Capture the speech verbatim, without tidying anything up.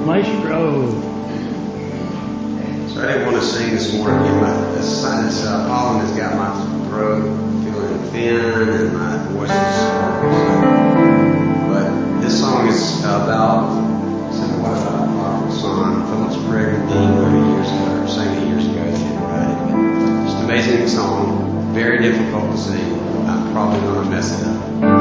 Maestro. So I didn't want to sing this morning. My, this, this uh, pollen has got my throat feeling thin and my voice is hoarse. But this song is about somewhat about a prodigal son. Philip Sprague and Dean wrote it years ago, or sang it years ago. They didn't write it. But just an amazing song. Very difficult to sing. I'm probably going to mess it up.